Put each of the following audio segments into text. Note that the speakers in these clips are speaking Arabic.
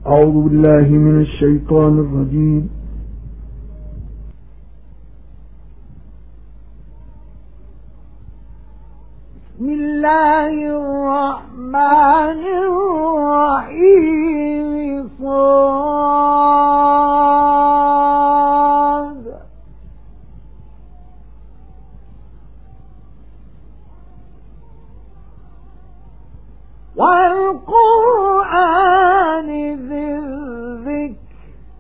أعوذ بالله من الشيطان الرجيم. بسم الله الرحمن الرحيم. صاد والقرآن ذي الذكر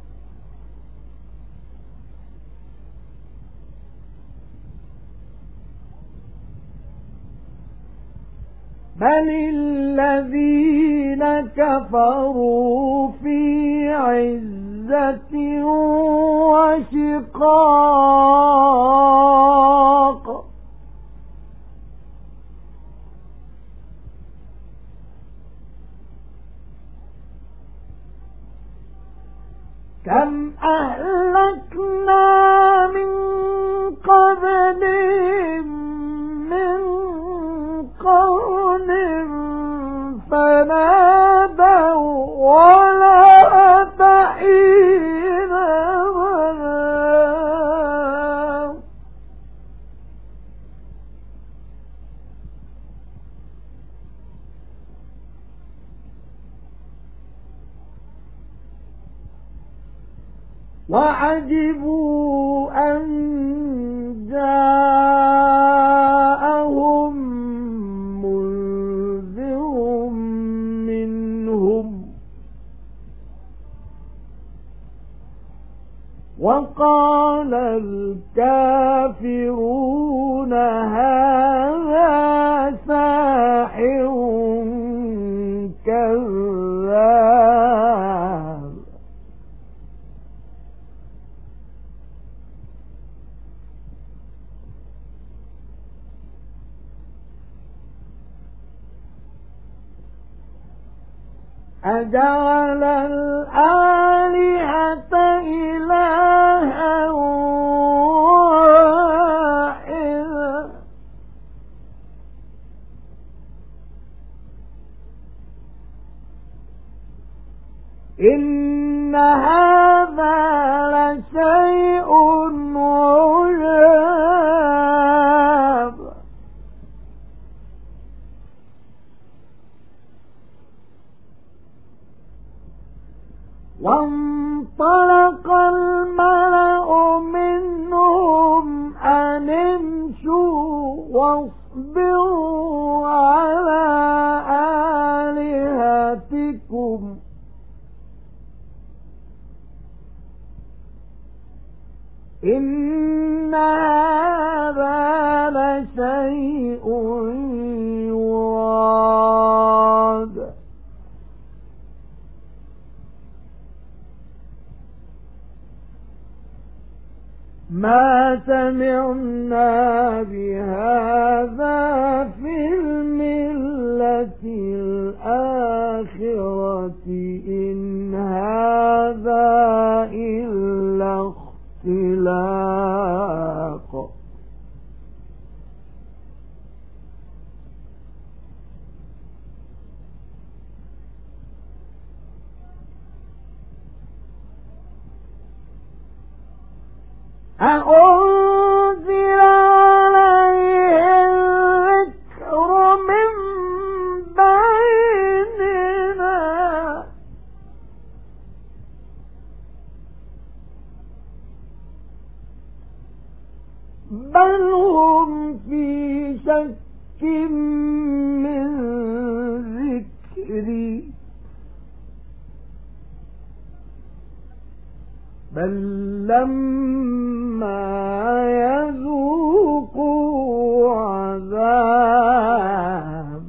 بل الذين كفروا في عزة وشقاق كم أهلكنا من قبلهم من قرن فنادوا ولا تحين منام وعجبوا أن جاءهم منذر منهم وقال الكافرون هذا ساحر كذاب أجعل الآلهة إلها واحدا إن هذا لشيء عجاب وانطلق الملأ منهم أن امشوا واصبروا على آلهتكم إن هذا لشيء يراد ما سمعنا بهذا في الملة الآخرة إن هذا إلا اختلاق أأنزل عليه الذكر من بيننا بل هم في شك من ذكري بل لما يذوقوا عذاب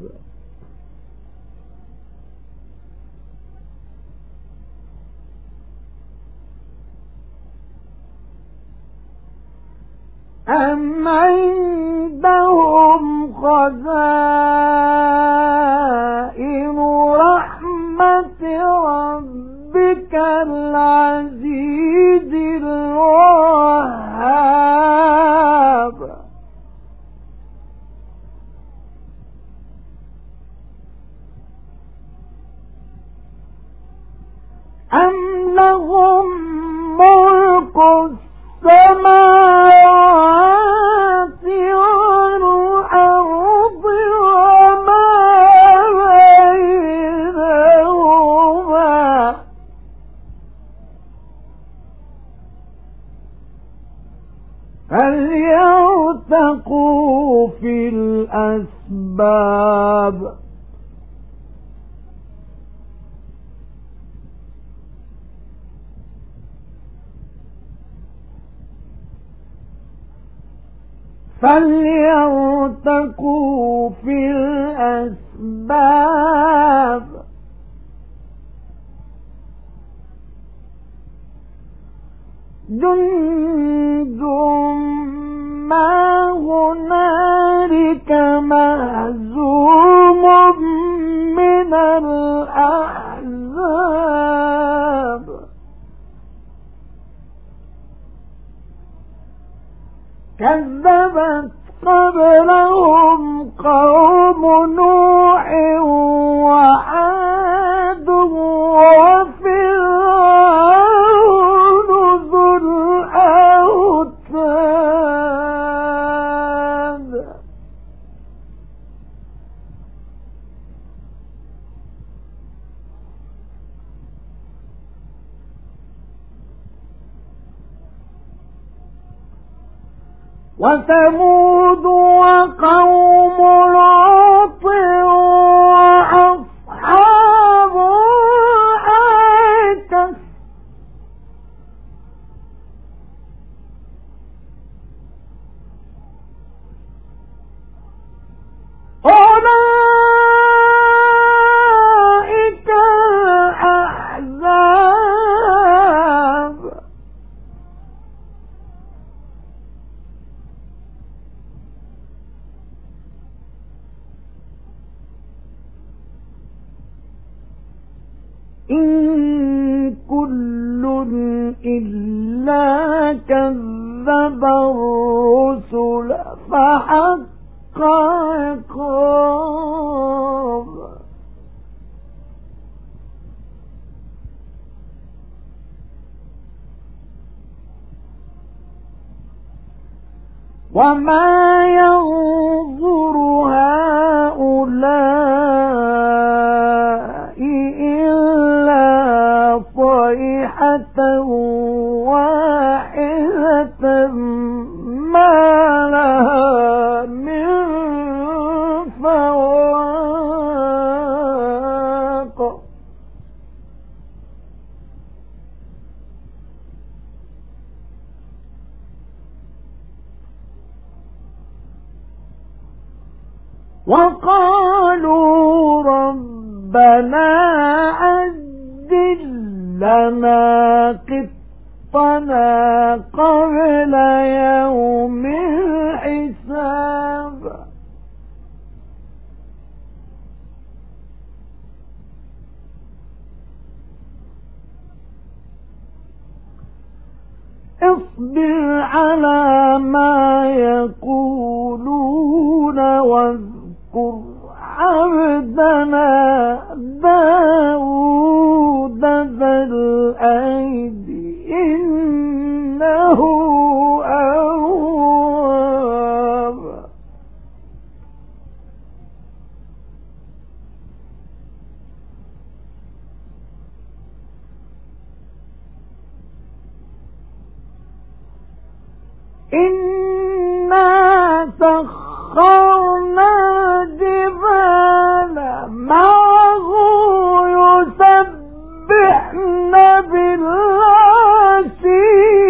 أم عندهم خزائن رحمة ربك العزيز الوهاب لهم ملك السماوات والأرض وما بينهما فليرتقوا في الأسباب فليرتقوا في الأسباب جند ما هنالك مهزوم من الأحزاب كذبت قبلهم قوم نوح وعاد وفرعون ذو الأوتاد وثمود وقوم لوط وأصحاب الأيكة أولئك الأحزاب إن كل إلا كذب الرسل فحق عقاب وما ينظر هؤلاء إلا صيحة واحدة ما لها من فواق وقالوا ربنا عجل لنا قطنا قبل يوم الحساب اصبر على ما يقولون واذكر عبدنا داود ذا الأيد إنه أواب إنا سخرنا الجبال معه يسبحن بالعشي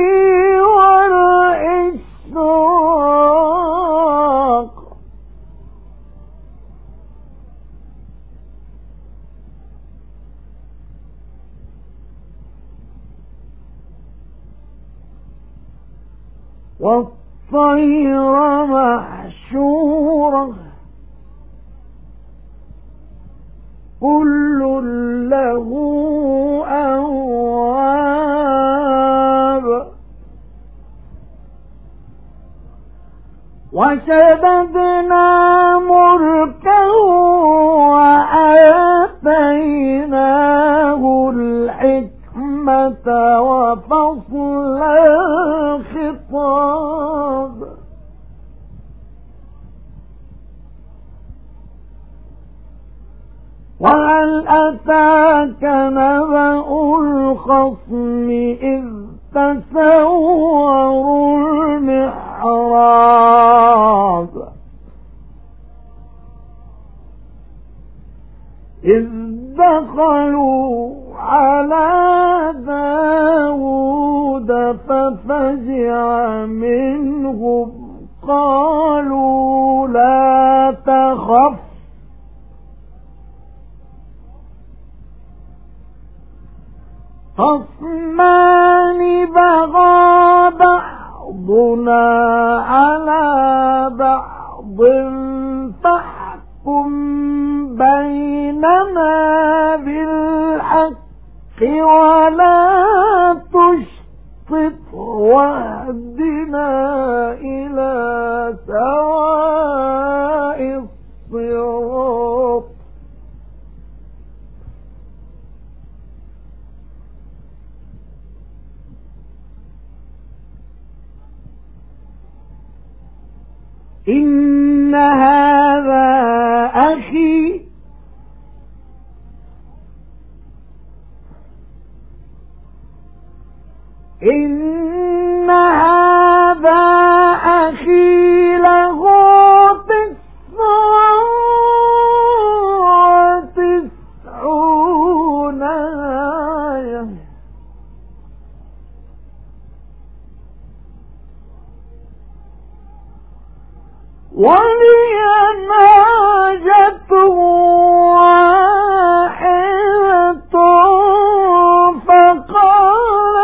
والإشراق والطير محشورة كل له أواب وشددنا ملكه وآتيناه الحكمة وفصل الخطاب وهل أتاك نبأ الخصم إذ تسوروا المحراب إذ دخلوا على داود ففزع منهم قالوا لا تخف خصمان بغى بعضنا على بعض فاحكم بيننا بالحق ولا تشطط واهدنا إلى سواء الصراط إن هذا أخي له 99 آية ولي ناجة واحدة فقال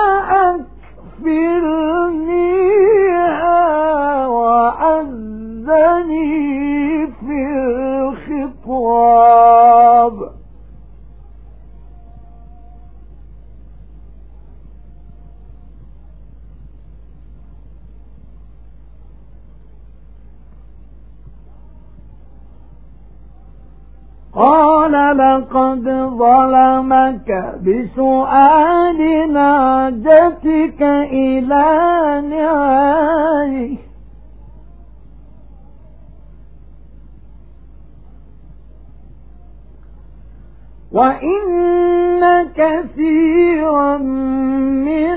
أكفلنيها وعزني في الخطاب قال لقد ظلمك بسؤال ناجتك إلى نعايه وإن كثيرا من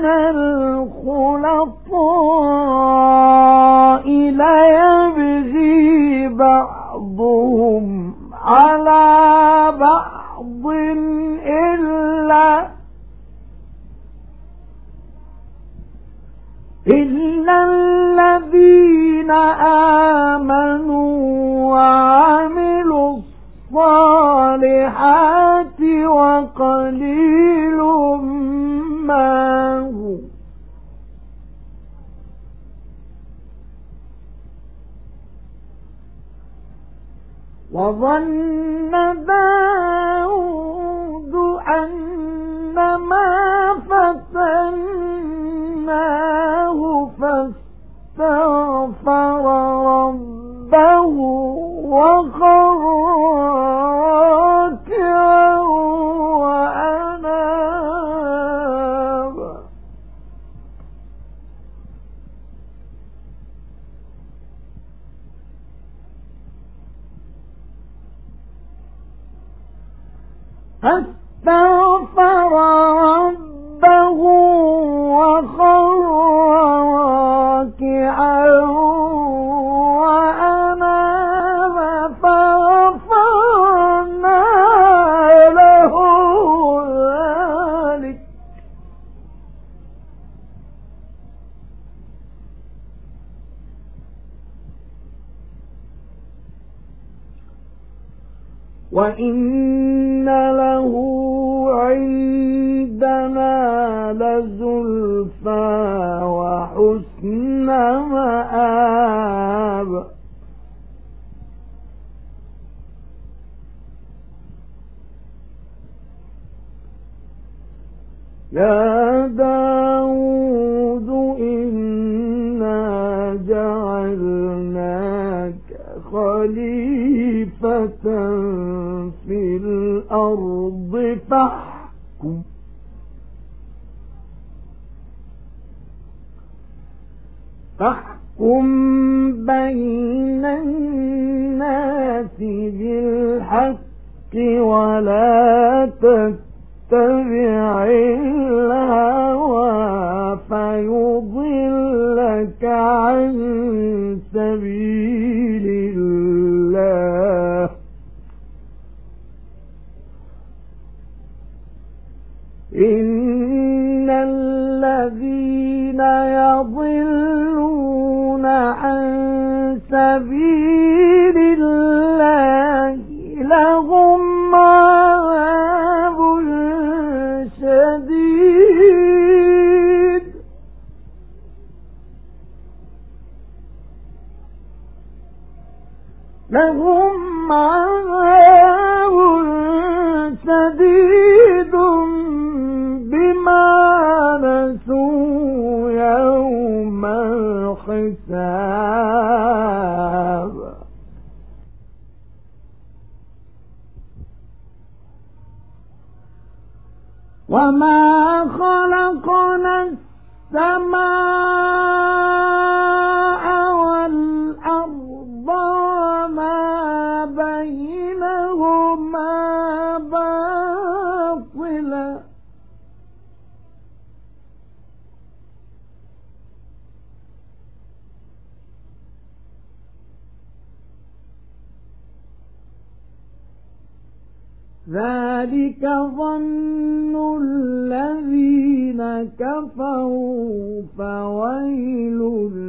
الخلطاء ليبغي بعضهم على بعض إلا الذين آمنوا وعملوا الصالحات وقليل ما هم وظن داود أنما فتناه فاستغفر ربه وخر راكعا وأناب فاستغفر ربه وخر راكعا وأناب فغفرنا له ذلك وإن له عندنا لزلفى وحسن مآب يا داود إنا جعلناك خليفة في الأرض فاحكم بين الناس بالحق ولا تتبع الهوى فيضلك عن سبيل الله إن الذين يضلون عن سبيل الله لهم عذاب شديد لهم عذاب شديد بما نسوا يوم الحساب وما خلقنا السماء والأرض وما بينهما باطلا ذلك ظن الذين كفروا فويل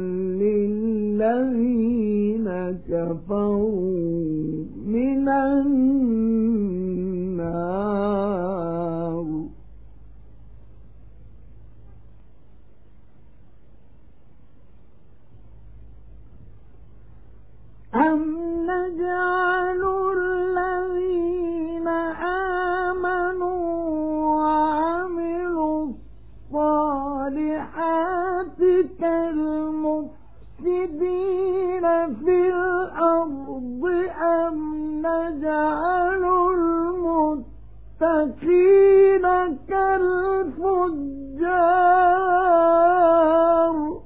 للذين كفروا من النار أم نجعل الذين آمنوا وعملوا الصالحات كالمفسدين في الأرض أم نجعل المتقين كالفجار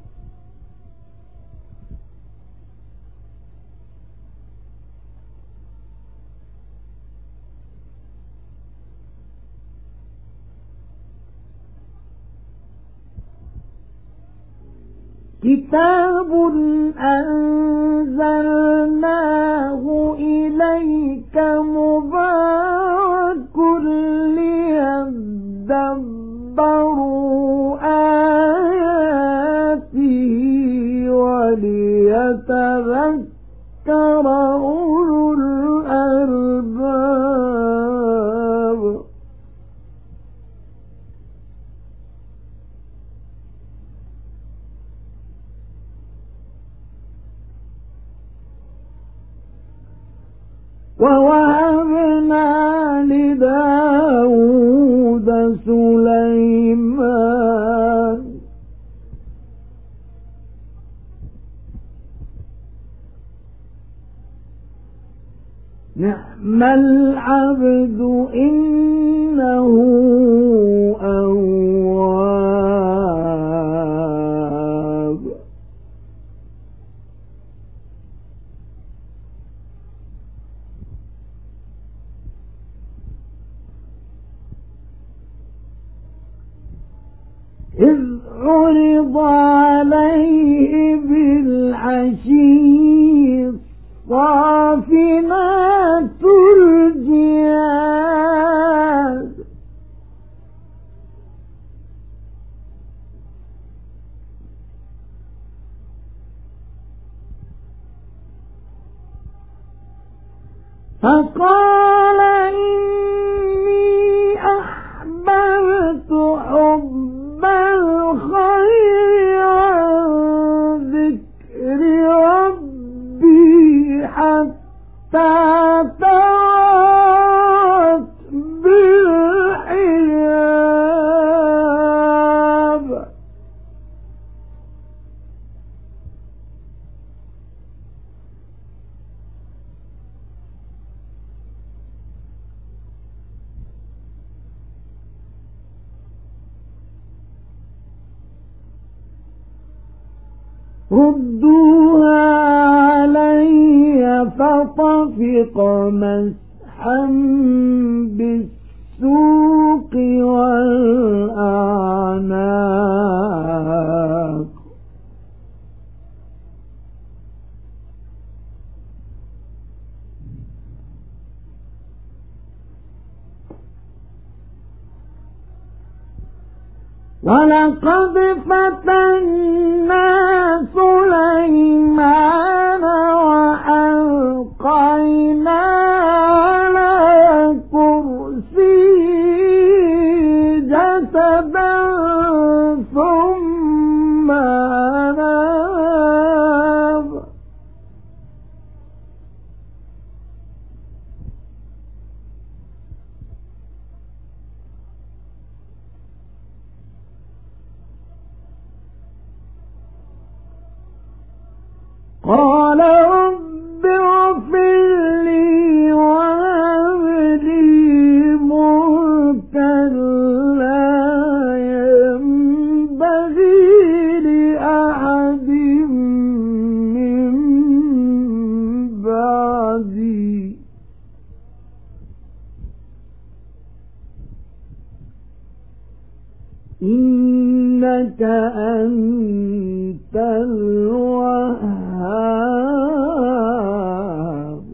كتاب أنزلناه إليك مبارك ليدبروا آياته وليتذكر أولو الألباب ووهبنا لداود سليمان نعم العبد إنه أواب إذ عرض عليه بالعشي الصافنات الجياد فقال إني أحببت حب الخير عن ذكر ربي حتى توارت بالحجاب ردوها علي فطفق مسحا بالسوق والأعناق ولقد فتنا سليمان وألقينا على كرسيه جسدا ثم أناب قال رب اغفر لي وهب لي ملكا لا ينبغي لأحد من بعدي إنك أنت الوهاب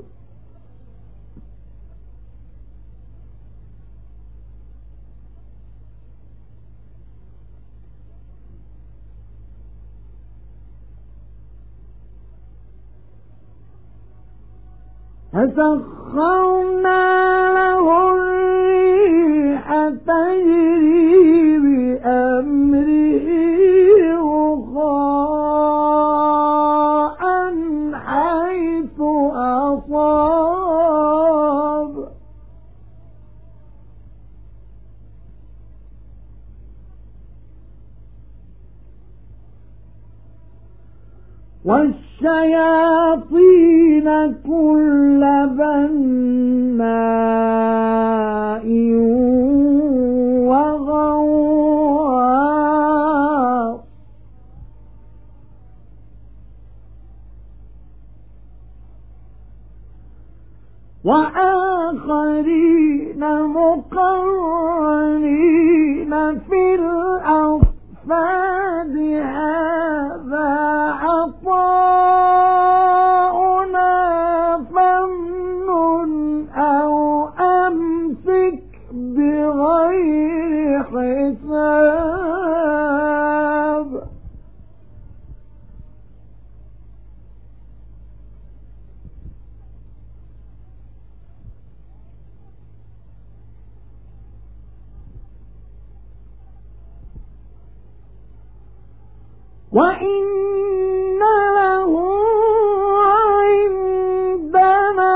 فسخرنا له الريح تجري بأمره رخاء حيث أصاب والشياطين كل بناء وغواص وآخرين مقرنين في الأصفاد هذا عطاؤنا فامنن أو أمسك بغير حساب وإن له عندنا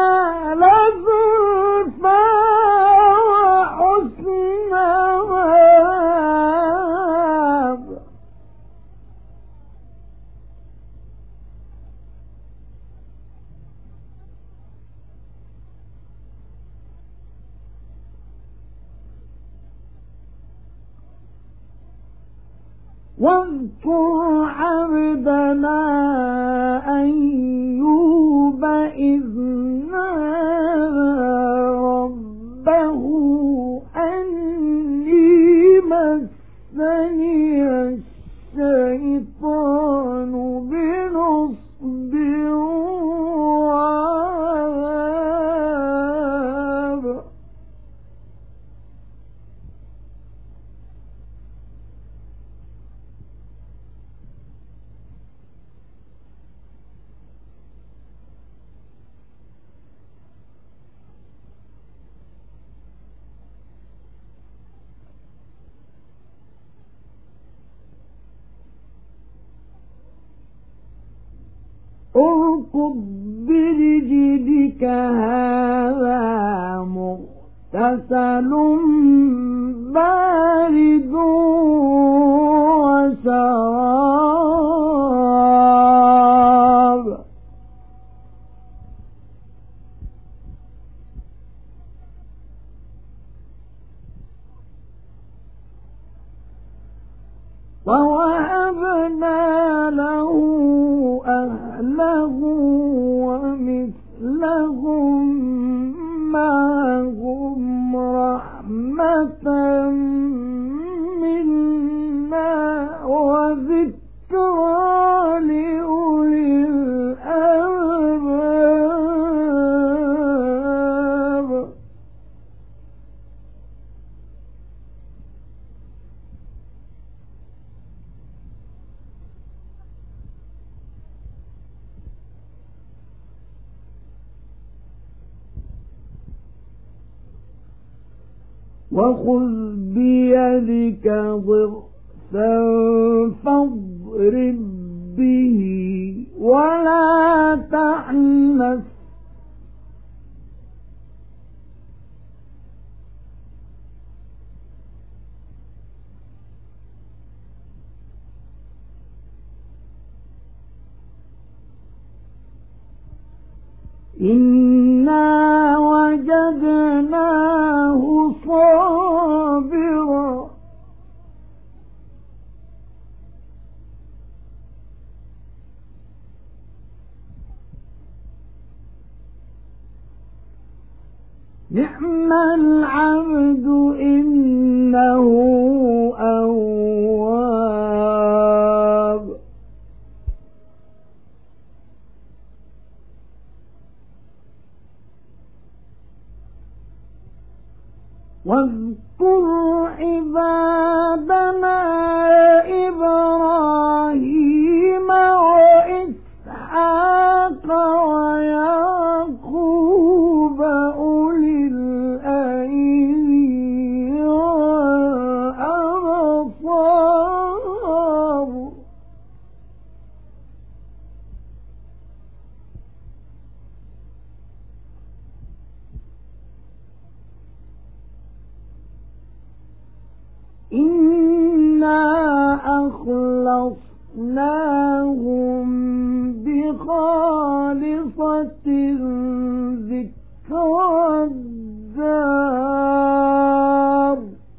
لزلفى وحسن مآب واذكر عبدنا أيوب إذ نادى ربه أني مسني الشيطان بنصب وعذاب اركض برجلك هذا مغتسل بارد وشراب ووهبنا له رحمة منا وذكرى لأولي الألباب. وخذ بيدك ضغثا فاضرب به ولا تحنث إنا وجدناه صابرا نعم العبد إنه أواب. واذكر عبادنا إبراهيم وإسحاق ويعقوب أولي الأيدي والأبصار إنا أخلصناهم بخالصة ذكرى الدار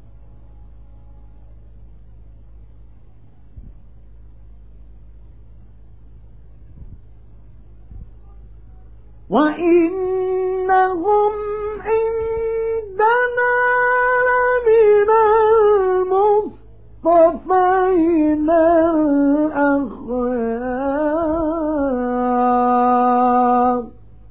وإنهم عندنا لمن المصطفين الأخيار.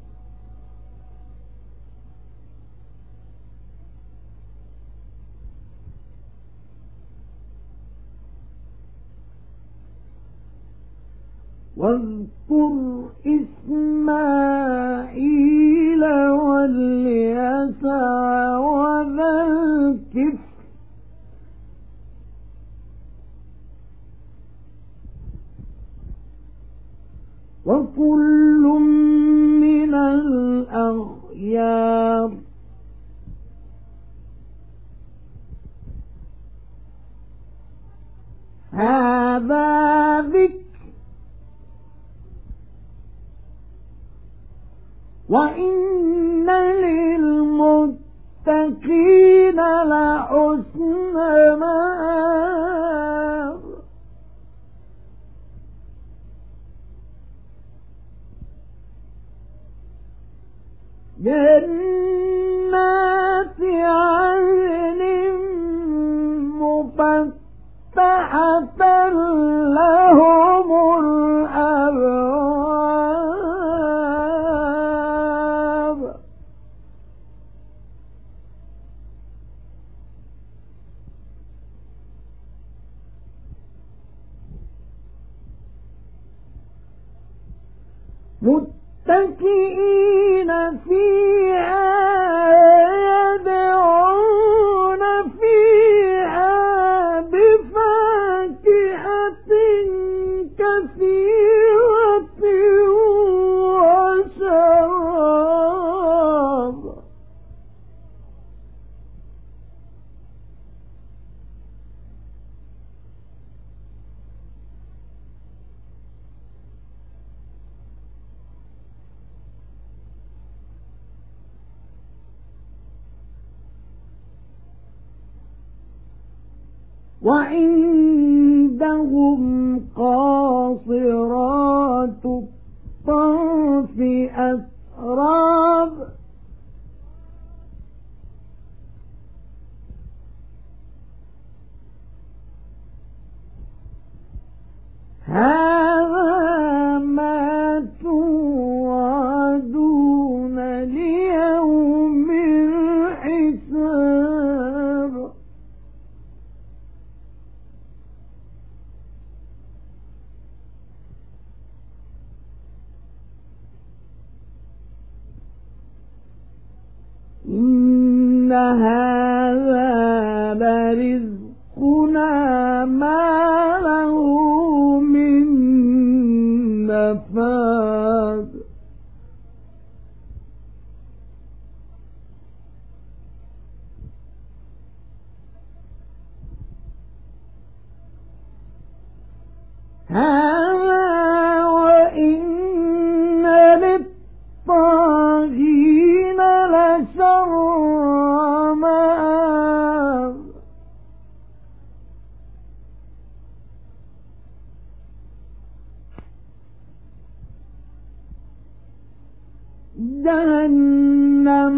واذكر إسماعيل واليسع وذا الكفل وكل من الأخيار. هذا ذكر وإن للمتقين لحسن مآب. جنات عدن مفتحة لهم الأبواب. متكئين فيها يدعون فيها بفاكهة كثيرة وشراب. وعندهم قاصرات الطرف أتراب. هذا لرزقنا ما له من نفاد هذا وإن للطاغين لشر مآب جهنم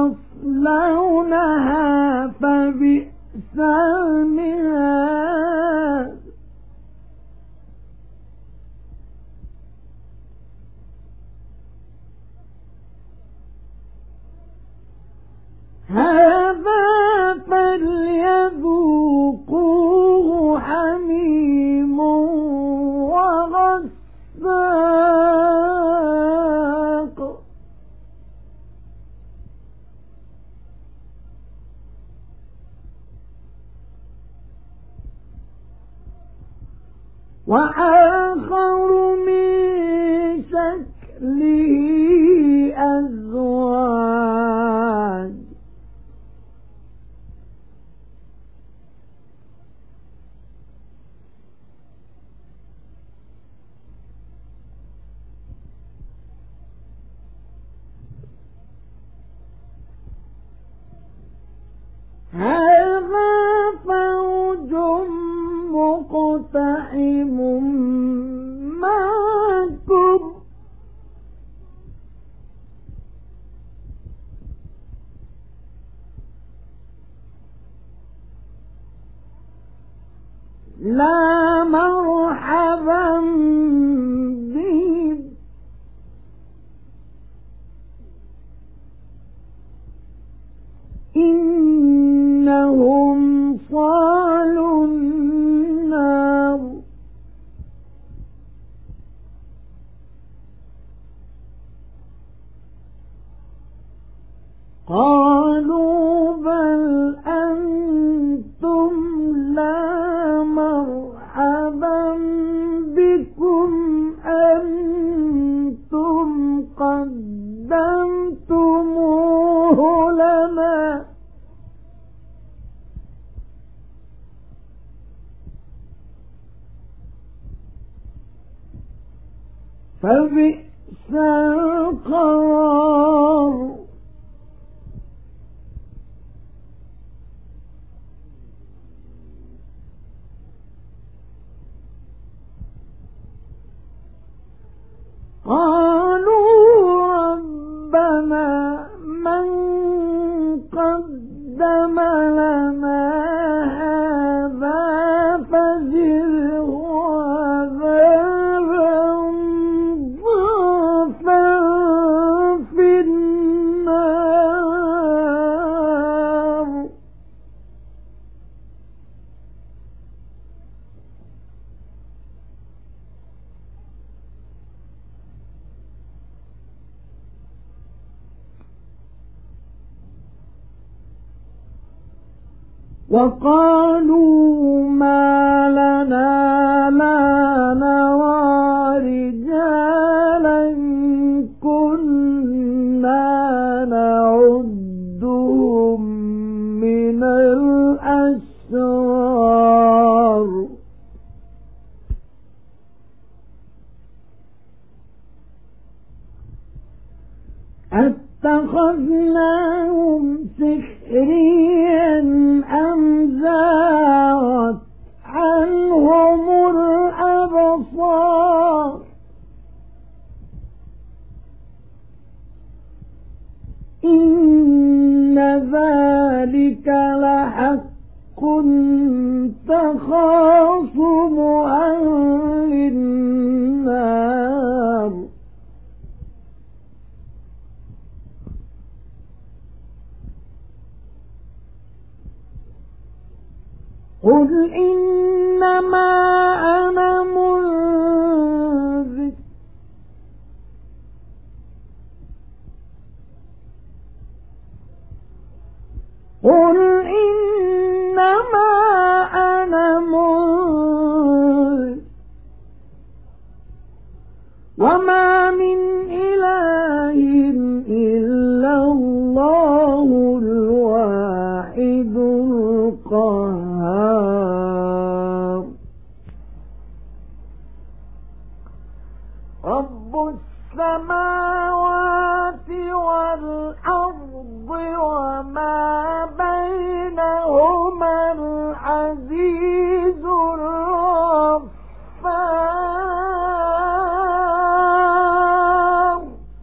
يصلونها فبئس المهاد هذا فليذوقوه حميم وغساق وآخر من شكله أزواج هذا فوج مقتحم معكم لا مرحبا بهم إنهم صالوا النار قالوا بل أنتم لا مرحبا بكم أنتم قدمتموه لنا فبئس القرار قالوا ربنا من قدم لنا هذا فزره عذابا ضعفا في النار وقالوا ما لنا لا نرى رجالا كنا نعدهم من الأشرار اتخذناهم سخريا أم زاغت عنهم الأبصار إن ذلك لحق تخاصم أهل النار قل إنما أنا منذر العزيز الغفار.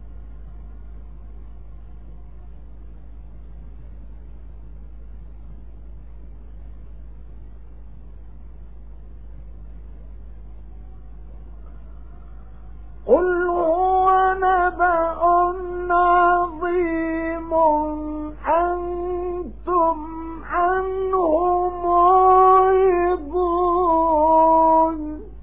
قل هو نبأ عظيم أنتم عنه معرضون.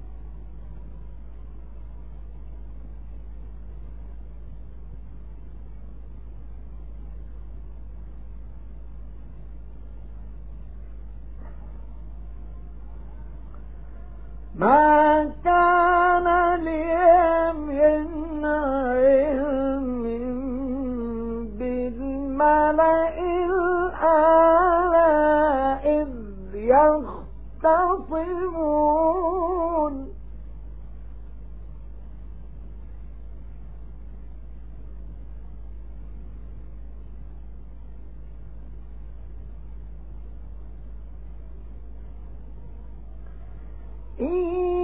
ما كان لي من علم بالملئ الأعلى إذ يختصمون. إن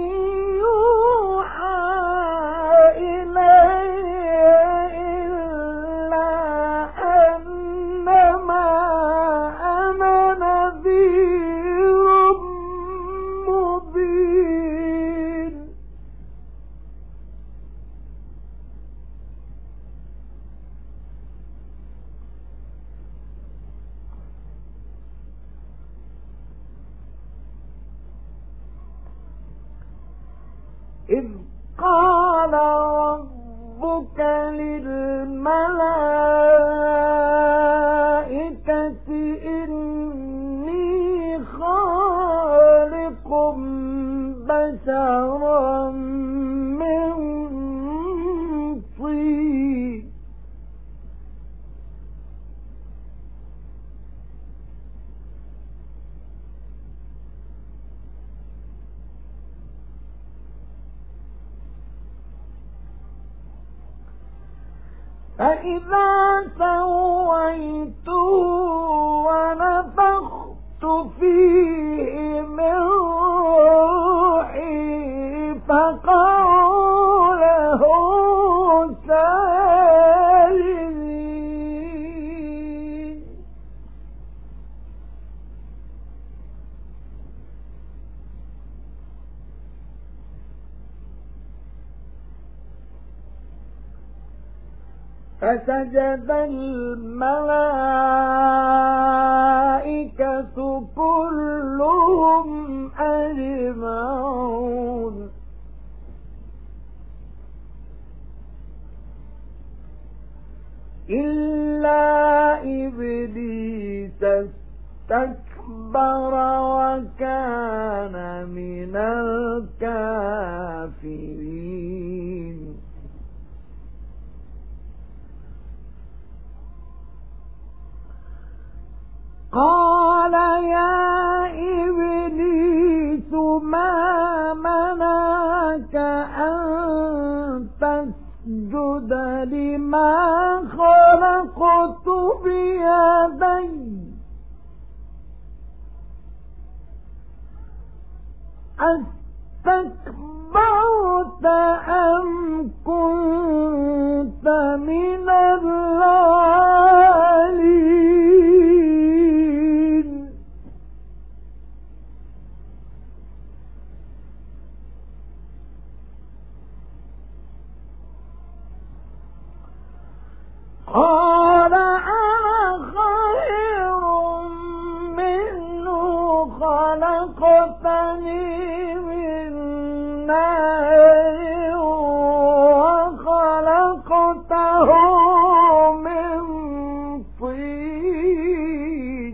يوحى إلي إلا أنما أنا نذير مبين. إذ قال ربك للملائكة إني خالق بشرا من طين. فإذا سويته ونفخت فيه من روحي فقعوا له ساجدين. فسجد الملائكة كلهم أجمعون إلا إبليس استكبر وكان من الكافرين. قال يا إبليس ما منعك أن تسجد لما خلقت بيدي أستكبرت أم كنت من العالين. قال أنا خير منه خلقتني من نار وخلقته من طين.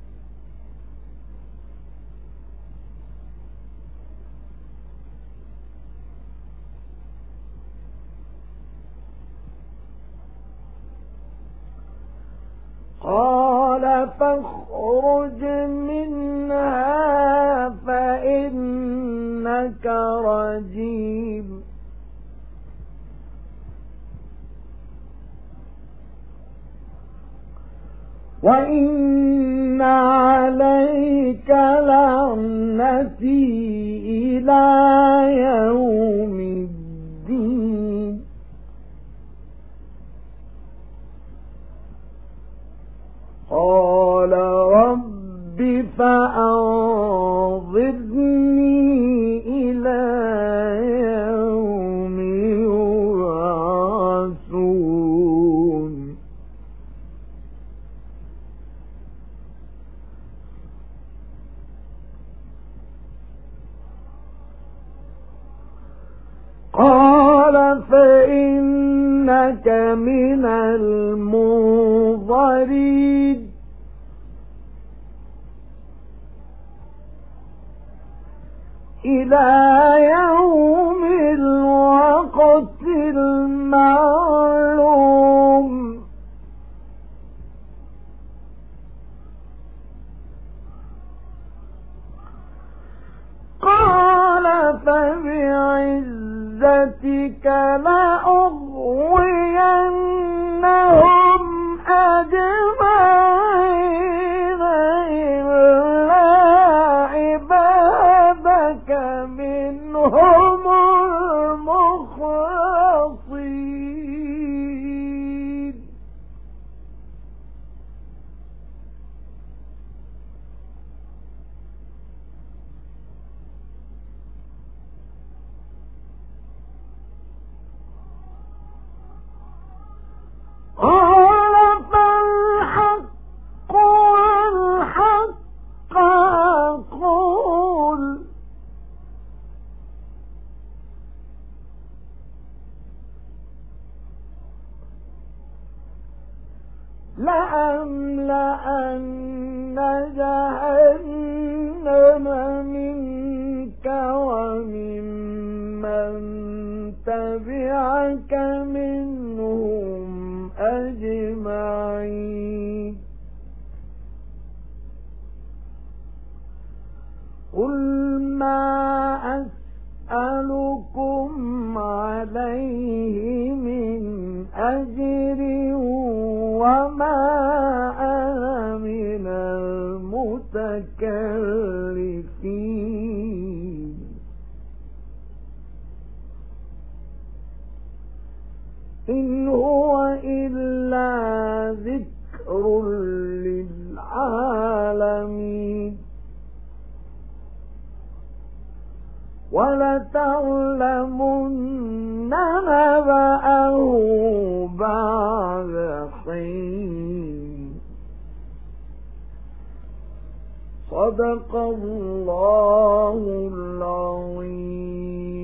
قال فاخرج منها فإنك رجيم وإن عليك لعنتي إلى يوم الدين. قال رب فأنظرني إلى يوم يبعثون. قال فإنك من المنظرين إلى يوم الوقت المعلوم. قال فبعزتك لأغوينهم أجمعين إلا عبادك منهم المخلصين. قال فالحق والحق أقول لأملأن جهنم منك وممن تبعك منهم أجمعين. قل ما أسألكم عليه من أجر وما أنا من المتكلفين. إن هو إلا ذكر للعالمين. ولتعلمن نبأه بعد حين. صدق الله العظيم.